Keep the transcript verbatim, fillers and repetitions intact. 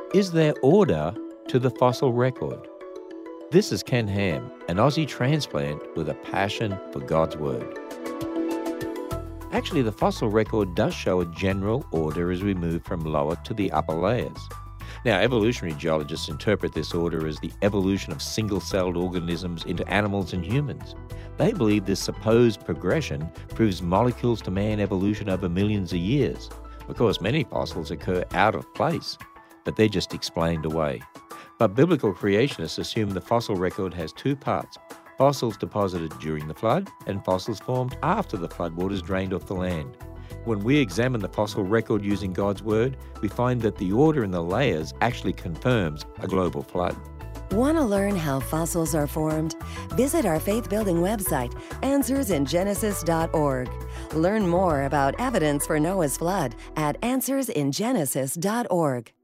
Is there order to the fossil record? This is Ken Ham, an Aussie transplant with a passion for God's Word. Actually, the fossil record does show a general order as we move from lower to the upper layers. Now, evolutionary geologists interpret this order as the evolution of single-celled organisms into animals and humans. They believe this supposed progression proves molecules to man evolution over millions of years. Of course, many fossils occur out of place, but they're just explained away. But biblical creationists assume the fossil record has two parts: fossils deposited during the flood and fossils formed after the floodwaters drained off the land. When we examine the fossil record using God's Word, we find that the order in the layers actually confirms a global flood. Want to learn how fossils are formed? Visit our faith-building website, answers in genesis dot org. Learn more about evidence for Noah's flood at answers in genesis dot org.